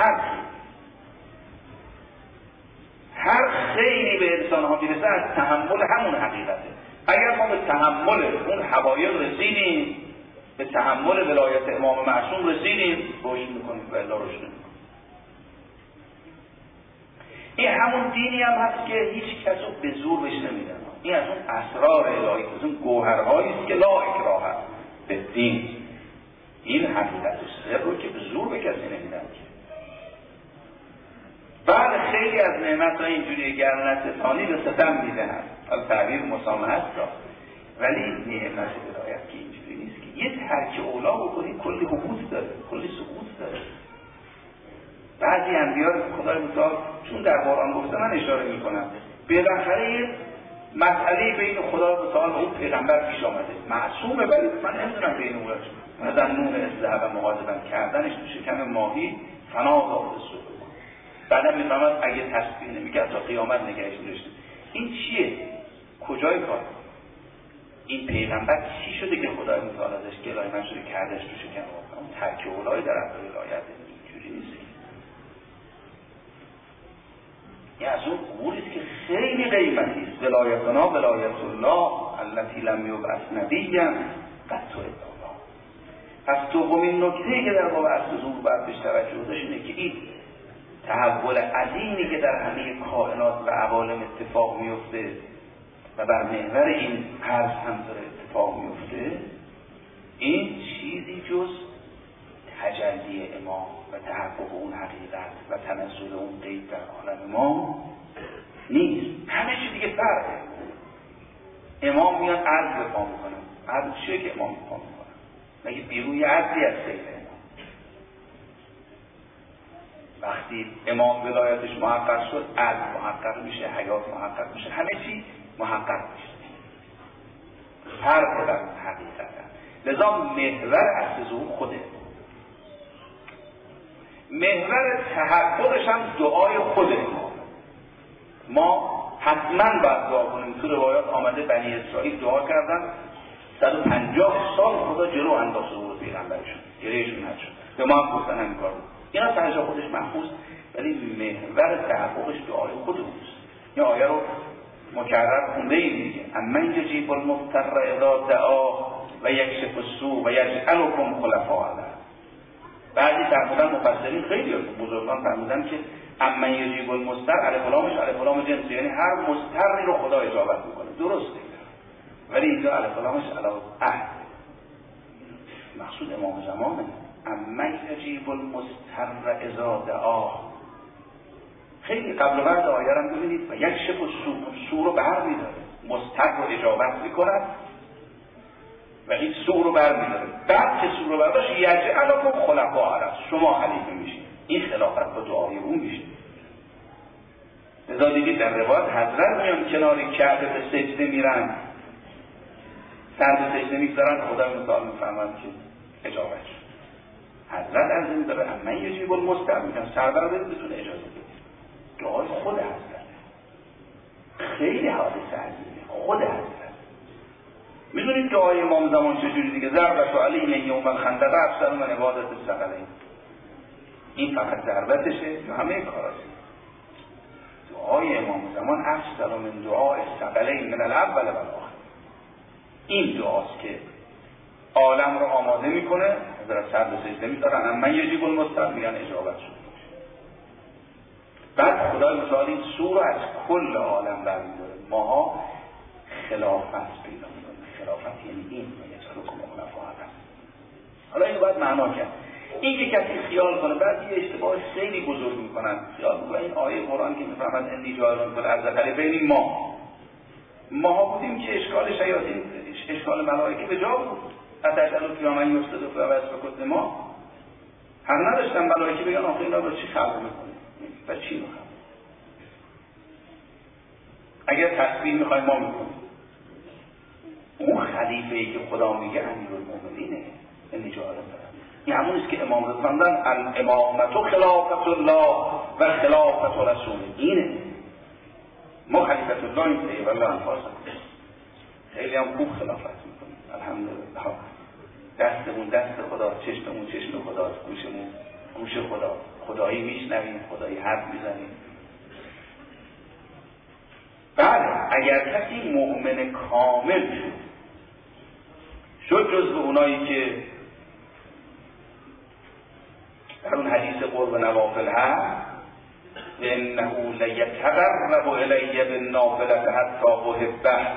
هر خیری به انسان ها میرسه از تحمل همون حقیقته. اگر ما به تحمل اون حقایق رسیدیم، به تحمل ولایت امام معصوم رسیدیم، رشد میکنیم و الا رشد نمیکنیم. این همون دینی هم هست که هیچ کس رو به زور بهش نمیدن. این از اون اسرار الهی، از اون گوهرهایی است که لا اکراه به دین. این حقیقت سر رو که به زور به کسی نمیدن. بعد خیلی از نعمت ها اینجوری گرنستانی به ستم میدهند، حالا تعبیر مسامحت را، ولی نعمت ولایت که اینجوری نیست که یه ترک اولا بکنی کلی حبوط داره، کلی سقوط داره. بعضی انبیا رو خدای متعال چون در قرآن گفته من اشاره میکنم، بالاخره یه مسئله بین خدا متعال و اون پیغمبر پیش آمده، معصومه، ولی من نمیدونم بین اون مثلا نون ازدهب و مغاضبن کردنش تو شکم ماهی فنا داده سوده. بعدم میفهمد اگه تسبیح نمیکرد تا قیامت نگهش می‌داشت. این چیه؟ کجای کار؟ این پیغمبر چی شده که خدای متعال ازش گلایه نشده کردش تو شکم ماهی؟ اون ترک اولای در اصل ولایت اینجوری نیست. این از اون اموریست که خیلی قیمتی است. ولایتنا ولایت الله التي لم یبعث نبیا قط الله. پس دومین نکته که در باب اصل ظهور باید بهش توجه داشت اینه که این تحول عظیمی که در همه کائنات و عوالم اتفاق میفته و بر محور این عرض هم داره اتفاق میفته، این چیزی جز تجلی امام و تحقق اون حقیقت و تنزل اون غیب در عالم ما نیست. همه چی دیگه فرقه. امام میاد عرض به پا میکنه. عرض چیه که امام پا میکنه؟ مگه بیرون یه عرضی از سیل امام. وقتی امام ولایتش محقق شد، عرض محقق میشه، حیات محقق میشه، همه چی محقق میشه. فرق در حقیقت هست. لذا محور اصل ظهور خوده، محور تحققش هم دعای خود امام. ما حتما باید دعا کنیم. تو روایات آمده بنی اسرائیل دعا کردن 150 سال خدا جلو انداخت ظهور پیغمبرشون، گریهشون نشد. به ما هم گفتن همین کار بود. اینا تنجا خودش محفوظ، ولی محور تحققش دعای خود اوست. این آیه رو مکرر خونده ایم دیگه. امن یجیب المضطر اذا دعا و یکشف السوء و یجعلکم خلفاء الارض. بعضی فرمودن مفسرین خیلی بزرگان فرمودن که امن یجیب المضطر الف لامش الف لام جنس، یعنی هر مضطری رو خدا اجابت میکنه. درسته، ولی اینجا الف لامش علاوه عهد، مقصود امام زمانه. امن یجیب المضطر اذا دعا. خیلی قبل و بعد آیه رو ببینید و یکشف السوء رو برمی‌داره، مضطر رو اجابت میکند و این سوء رو برمی‌داره. بعد که سوء رو برداشت یجعلکم خلفاء الارض، شما خلیفه میشید. این خلافت با دعای او میشه. لذا دیدید در روایت حضرت میان کنار کعبه به سجده میرن، سر به سجده میگذارن، خدا متعال میفرماید که اجابت شد. حضرت از این داره امن یجیب المضطر میگن سربر بتونه اجازه بده. دعای خود حضرت خیلی حادثه عظیمه. خود حضرت میدونید دعای امام زمان چجوری دیگه؟ ضربت علیه یوم الخندق افسر من عبادت الثقلین. این فقط ضربتشه یا همه کاراست؟ دعای امام زمان افسر من دعای الثقلین من الاول و الاخر. این دعاست که عالم رو آماده میکنه. حضرت سر به سجده میذارن من یجیب المضطر میگن اجابت شد. بعد خدای متعال این سوء رو از کل عالم برمی‌داره. ماها خلافت پیدا می‌کنیم. خلافت یعنی این یجعلکم خلفاء الارض. حالا اینو باید معنا کرد. این که کسی خیال کنه، بعد یه اشتباه خیلی بزرگ میکنن، خیال میکنن این آیه قرآن که میفهمن انی جاعل فی الارض خلیفه یعنی ما بودیم که اشکال شیاطین، اشکال ملائکه به جا بود. اتجعل فیها من یفسد فیها و یسفک الدماء. حق نداشتن ملائکه بگن آخه اینا رو چی خلق میکنه و چی میخواد. اگر تسبیح میخوایم ما میکنیم، اون خلیفه‌ای که خدا میگه امیرالمومنینه. این جالب داره. این همونیست که امام رو خواندن الامامت و خلافت الله و خلافت رسول. اینه ما خلیفت الله این والله انفاس خیلی هم خوب خلافت میکنیم الحمدلله. دستمون دست خدا، چشممون چشم خدا، گوشمون گوش خدا، خدایی میشنویم، خدایی حرف میزنیم. بله اگر کسی مؤمن کامل شد جزو اونایی که در اون حدیث قرب نوافل هست انه لیتقرب الی بالنافلة حتی احبه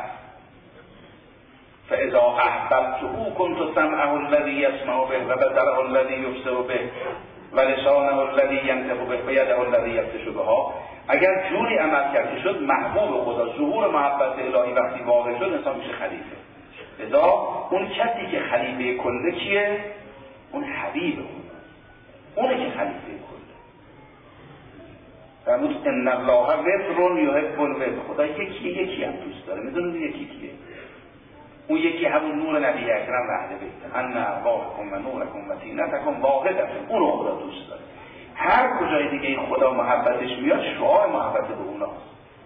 فاذا احببته كنت سمعه الذي يسمع به وبصره الذي يبصر به ولسانه الذي ينطق به ويده الذي يبطش بها. اگر جوری عمل کرده شد محبوب خدا، ظهور محبت الهی وقتی واقع شد انسان میشه خلیفه. لذا اون کسی که خلیفه کله کیه؟ اون حبیب خدا، اونه که خلیفه کله. فرمود ان الله وتر یحب الوتر. خدا یکی هم دوست داره. میدونید یکی کیه؟ اون یکی همون نور نبی اکرم و اهل بیت. ان ارواحکم و نورکم و زینتکم واحدة. اون خدا دوست داره. هر کجای دیگه این خدا محبتش میاد شعار محبت به اوناست.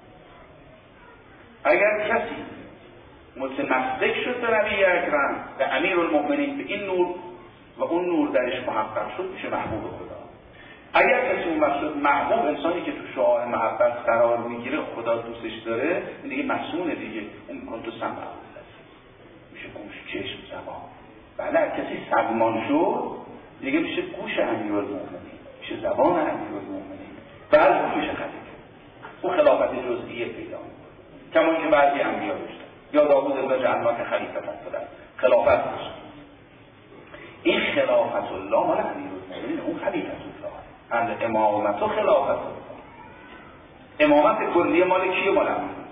اگر کسی متمسک شد به نبی اکرم به امیرالمؤمنین به این نور و اون نور درش محقق شد میشه محبوب خدا. اگر کسی اون مقصود محبوب انسانی که تو شعار محبت قرار میگیره خدا دوستش داره این دیگه مسئول دیگه اون میکن تو سمع میشه گوش چشم زبان. بله کسی سلمان شد دیگه میشه گوش امیرالمؤمنین، میشه زبان امیرالمؤمنین. بله میشه خلیفه. اون خلافت جزئیه پیدا میکنه کما که بعضی انبیا داشتن. یا داوود الله جعلناک خلیفة فی خلافت داشت. این خلافت الله مال امیرالمؤمنین، اون خلیفت الله. الامامت و خلافت الله. امامت کلیه مال کیه؟ مال امیرالمؤمنین.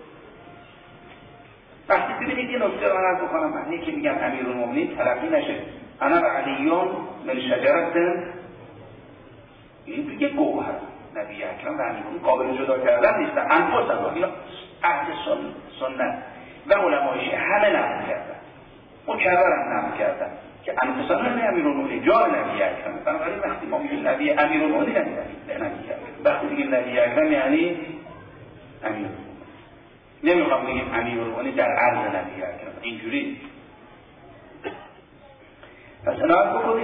وقتی ببینید یه نکته رو من عرض بکنم، معنی که میگن امیرالمؤمنین تلقی نشه انا و علیون من شجرت، این دیگه گوهر نبی اکرم و امیرالمؤمنین قابل جدا کردن نیستن. انفسا اینا اهل سنت و علمای شیعه همه نقل کردن، مکررن نقل کردن که انفسا نبی امیرالمؤمنین جای نبی اکرم. بنابراین وقتی ما میگیم نبی امیرالمؤمنین یعنی نبی اکرم، وقتی میگیم نبی اکرم یعنی امیرالمؤمنین. نمیخوام بگیم امیرالمؤمنین در عرض نبی اکرم، اینجوری. پس عنایت بکنید.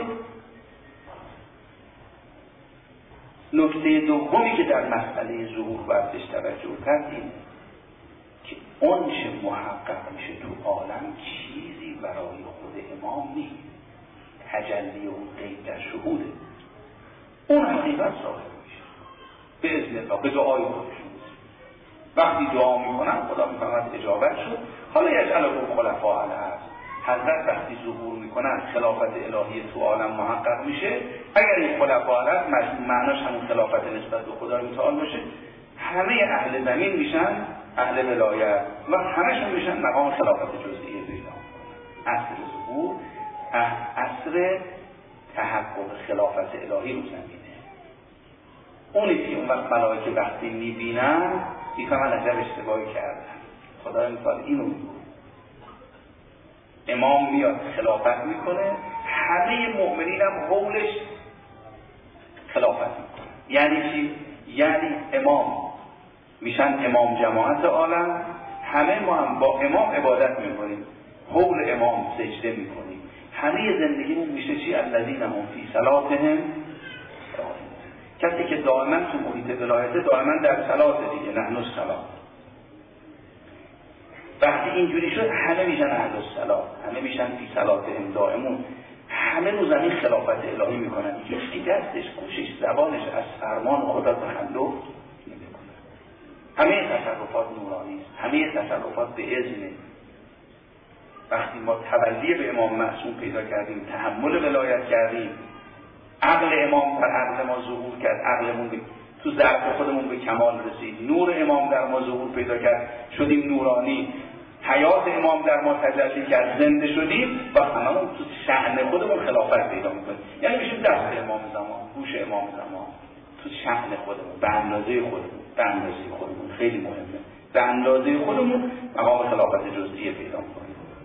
نکته دومی که در مسئله ظهور بردش توجه کردیم که اون چه محقق میشه تو عالم چیزی برای خود امام نیست، تجلی اون غیب در شهوده، اون حقیقت ظاهر میشه به اذن الله، به دعای خودشون. وقتی دعا میکنن خدا میفهمد اجابت شد. حالا یجعله خلفاء الارض، حضرت وقتی ظهور میکنن خلافت الهی تو عالم محقق میشه. اگر این خلفاء الارض معناش همون خلافت نسبت به خدای متعال باشه، همه اهل زمین میشن اهل ولایت و همشون میشن مقام خلافت جزئیه پیدا کنن. عصر ظهور عصر تحقق خلافت الهی رو زمینه. اونی که اون وقت ملائکه وقتی میبینن میفهمن عجب اشتباهی کردن. خدا مثال اینو میگه امام میاد خلافت میکنه، همه مؤمنین هم حولش خلافت میکنه. یعنی چی؟ یعنی امام میشن امام جماعت عالم، همه ما هم با امام عبادت میکنیم، حول امام سجده میکنیم، همه زندگیمون میشه چی؟ الذین هم فی صلاتهم. کسی که دائما تو محیط ولایته دائما در صلات دیگه، نحن الصلات. وقتی اینجوری شد همه میشن اهل الصلات، همه میشن فی صلاتهم دائمون، همه رو زمین خلافت الهی میکنن. هیچ دستش، گوشش، زبانش از فرمان خدا تخلف نمیکنه. همه تصرفات نورانی است، همه تصرفات به اذنه. وقتی ما تولی به امام معصوم پیدا کردیم، تحمل ولایت کردیم، عقل امام در عقل ما ظهور کرد، عقلمون تو ظرف خودمون به کمال رسید، نور امام در ما ظهور پیدا کرد، شدیم نورانی، حیات امام در ما تجلی کرد، زنده شدیم و هممون تو شأن خودمون خلافت پیدا میکنیم. یعنی میشیم دست امام زمان، گوش امام زمان، تو شأن خودمون، به اندازه خودمون، به اندازه خودمون. خیلی مهمه به اندازه خودمون مقام خلافت جزئیه پیدا میکنیم.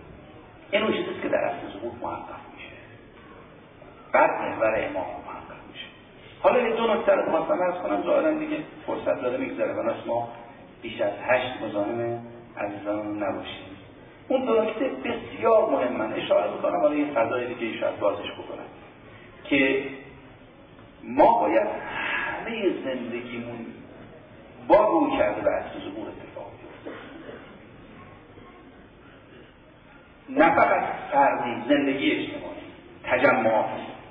این اون چیزیست که در اصل ظهور محقق میشه، بعد محور امام محقق میشه. حالا این دو نکته رو خواستم عرض کنم، ظاهرا دیگه فرصت داره میگذره، بنابراین ما بیش از 8 مزاحم عزیزان نباشیم. اون دو نکته بسیار مهمن، اشاره میکنم حالا یه فضای دیگه شاید بازش بکنم که ما باید همه زندگیمون با روی کرده به اصل ظهور اتفاق بیفته، نه فقط فردی، زندگی اجتماعی، تجمعات،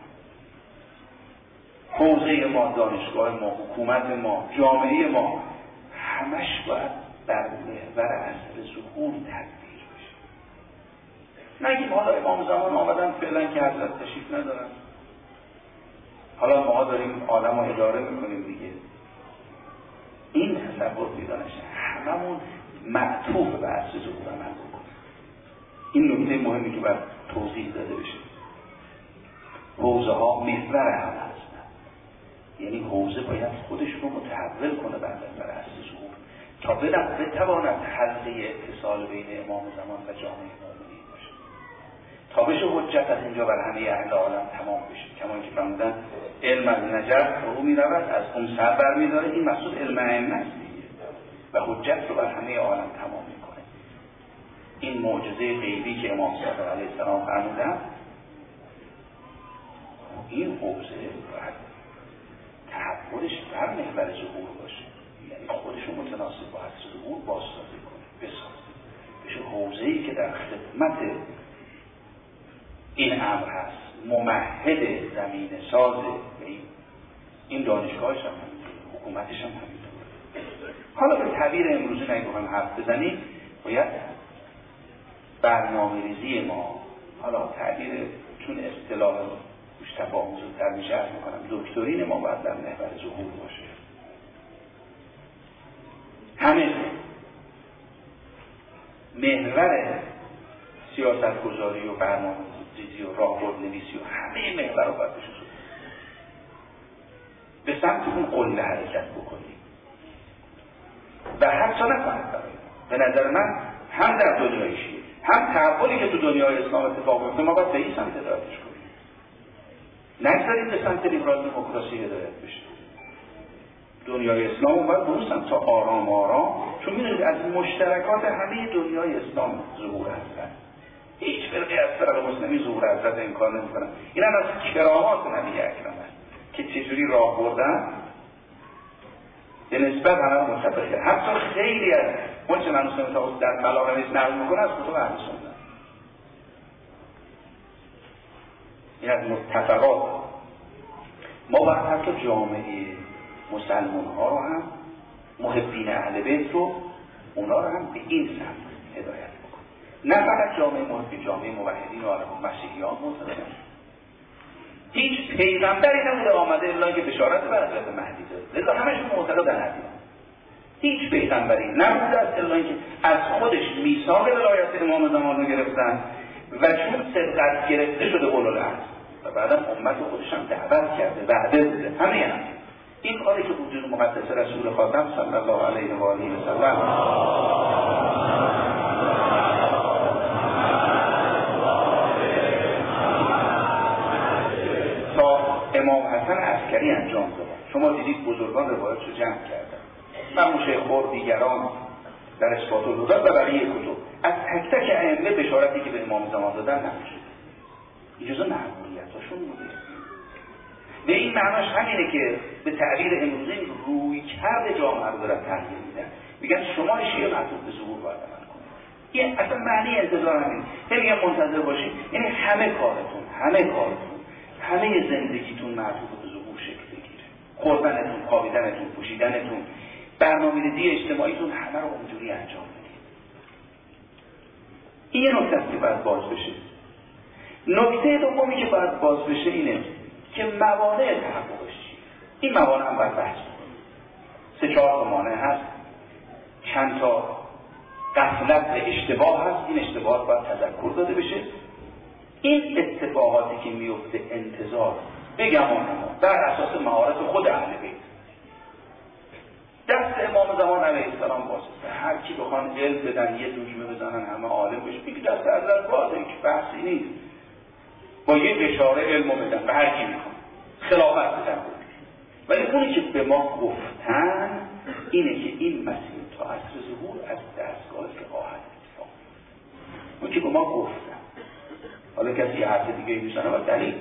حوزه ما، دانشگاه ما، حکومت ما، جامعه ما، همش باید در محور اصل ظهور تدبیر بشه. نگیم حالا امام زمان آمدن فعلا که حضرت تشریف ندارن، حالا ما داریم عالم رو اداره میکنیم دیگه. این تصور پیدا نشه، هممون معطوف به اصل ظهور عمل بکنیم. این نکته مهمی که باید توضیح داده بشه. حوزه ها محور هم هستن، یعنی حوزه باید خودش رو متحول کنه بر محور اصل ظهور تا بتواند حلقه اتصال بین امام زمان و جامعه مومنین باشه، تا بشه حجت از اینجا بر همه اهل عالم تمام بشه. کما اینکه فرمودن علم از نجف فرو می رود، از اون سر بر می داره. این مقصود علم ائمه است دیگه، و حجت رو بر همه عالم تمام میکنه. این معجزه غیبی که امام صادق علیه السلام فرمودن، این حوزه باید تحولش بر محور ظهور باشه، یعنی خودش رو متناسب با اصل ظهور بازسازی کنه، بسازه، بشه حوزه‌ای که در خدمت این امر هست، ممهد زمین سازه. این دانشگاهش هم همینطوره، حکومتش هم همینطوره. حالا به تعبیر امروزی نگوهم حرف بزنیم، باید برنامه ریزی ما، حالا تعبیر چون اصطلاح روش تفاهم زودتر میشه عرض میکنم، دکترین ما باید در محور ظهور باشه. همه محور سیاست گذاری و برنامه ریزی و راهبردنویسی و همه محور رو باید بشه به سمت اون قله حرکت بکنیم و حتی نکنید. به نظر من هم در دنیای شیعه هم تحولی که تو دنیای اسلام اتفاق میفته ما باید به این سمت هدایتش کنیم، نگذاریم به سمت لیبرال دموکراسی هدایت بشه. دنیای اسلام باید به اون سمت تا آرام آرام، چون میدونید از مشترکات همه دنیای اسلام ظهور هستن. هیچ فرقی از فرق مسلمی ظهور حضرت انکار نمی‌کنن. این هم از کرامات نبی اکرم است که چجوری راه بردن به نسبت همه متفقه. حتی خیلی از اون چه مسلمان تا در ملاقمش نقل میکنه از کتب اهل سنت. این از متفقات. ما باید حتی جامعه مسلمان ها رو هم، محبین اهل بیت رو، اونا رو هم به این سمت هدایت بکنیم، نه فقط جامعه محبین، جامعه موحدین و عالم مسیحیان متفقه. هیچ پیغمبری نبوده آمده الا که بشارت بر حضرت مهدی داده، لذا همشون معتقدن هستن. هیچ پیغمبری نبوده است الا که از خودش میثاق ولایت امام زمان رو گرفتن و چون صدقت گرفته شده اولوالعزم و بعدم امت خودش هم دعوت کرده، وعده بوده. همین این کاری که وجود مقدس رسول خاتم صلی الله علیه و آله و سلم تا امام حسن عسکری انجام داد. شما دیدید بزرگان روایتش رو جمع کردن، من شیخ خور دیگران در اثبات الهدى و بقیه کتب از تک تک ائمه بشارتی که به امام زمان دادن نمیشه. این جزء مأموریتاشون بوده. به این معناش همینه که به تعبیر امروزی روی کرد جامعه رو دارن تغییر میدن. میگن شما شیعه معطوف به ظهور باید عمل کنید. این اصلا معنی انتظار همین. نمیگن منتظر باشید، یعنی همه کارتون، همه زندگیتون معطوف به ظهور شکل بگیره. خوردنتون، خوابیدنتون، پوشیدنتون، برنامه‌ریزی اجتماعیتون، همه رو اونجوری انجام بدید. این یه نکته است که باید باز بشه. نکته دومی که باید باز بشه اینه که موانع تحققش چیه. این موانع هم باید بحث کنیم. 3-4 تا مانع هست، چند تا غفلت و اشتباه هست. این اشتباهات باید تذکر داده بشه. این اتفاقاتی که میفته انتظار بگمان ما بر اساس مهارت خود اهل بیت، دست امام زمان علیه السلام بازه. هر کی بخوان علم بدن یه دویمه بزنن همه عالم بشه، میگه دست حضرت بازه، هیچ بحثی نیست. با یه اشاره علمو بدن به هر کی میخوان، خلافت بدن. ولی اونی که به ما گفتن اینه که این مسیر تا عصر ظهور از دستگاه فقاهت اتفاق میفته. اون که به ما گفتن، حالا کسی یه حرف دیگه میزنه و دلیل،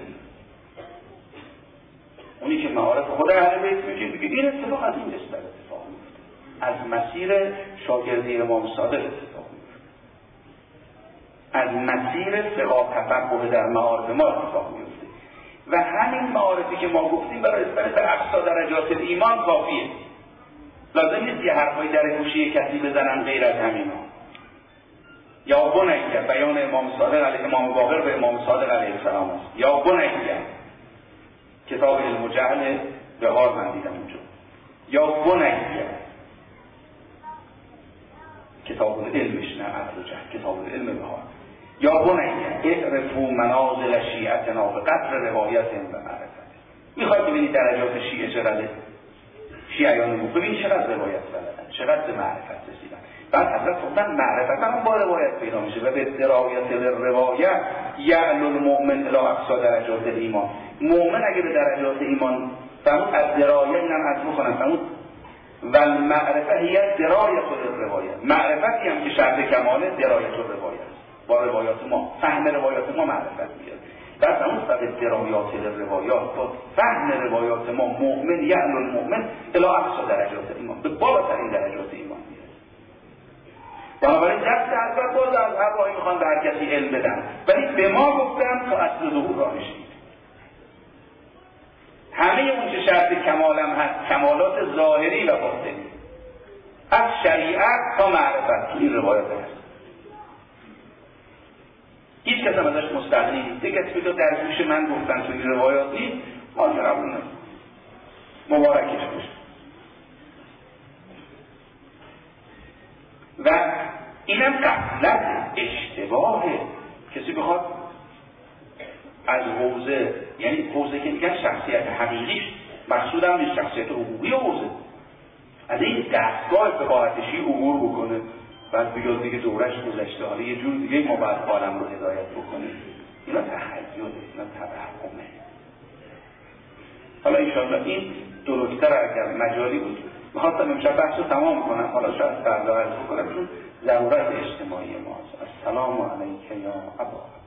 اونی که معارف خود اهل بیت میگه این اتفاق از این نسبت اتفاق میفته، از مسیر شاگردی امام صادق اتفاق میفته، از مسیر فقه تفقه در معارف ما اتفاق میفته. و همین معارفی که ما گفتیم برای رسیدن به اقصا درجات ایمان کافیه. لازم نیست یه حرفایی در گوشی کسی بزنن غیر از همینا. یا بنیه بیان امام صادق علیه امام باقر به امام صادق علیه السلام است. یا بنیه کتاب علم و جهل به حال من دیدم اونجا. یا بنیه کتاب علمش نه عقل و جهل، کتاب علم به حال. یا بنیه اعرفوا منازل شیعتنا به قدر روایت و معرفت. میخواید ببینید درجات شیعه چقدره؟ شیعیان رو ببینید چقدر روایت بلدن، چقدر به معرفت رسیدن. بعد حضرت گفتن معرفت هم با روایت پیدا میشه و به درایت روایت یعلو المؤمن الی اقصا درجات ایمان. مؤمن اگه به درجات ایمان فهمون از درایت اینم از بکنن فهمون و المعرفه هی درایت الروایت. معرفتی هم که شرط کماله درایت الروایت با روایات ما، فهم روایات ما معرفت میاد. در همون صد درایات روایات با فهم روایات ما مؤمن یعلو المؤمن الی اقصا درجات ایمان، به بالاترین درجات ایمان میاد. بنابراین دست حضرت باز از هر راهی میخوان به هر کسی علم بدن، ولی به ما گفتن تا اصل ظهور راه نشید. همه اون چه شرط کمالم هست، کمالات ظاهری و باطنی، از شریعت تا معرفت، تو این روایات هست. هیچ کس هم ازش مستغنی نیست. دیگه کسی بگه در گوش من گفتن تو این روایات نیست، حاضر قبول نیست، مبارکش باشه. و اینم غفلت، اشتباهه. کسی بخواد از حوزه، یعنی حوزه که میگن شخصیت حقیقیش، مقصودم نیست شخصیت حقوقی حوزه، از این دستگاه فقاهتشی عبور بکنه، بعد بیاد دیگه دورش گذشته، حالا یه جور دیگه ما باید عالم رو هدایت بکنیم. اینا تخیله، اینا توهمه. حالا انشاءالله این درست‌تر اگر مجالی بود می‌خواستم امشب بحث رو تمام کنم، حالا شاید فردا عرض بکنم چون ضرورت اجتماعی ماست. السلام علیک یا ابا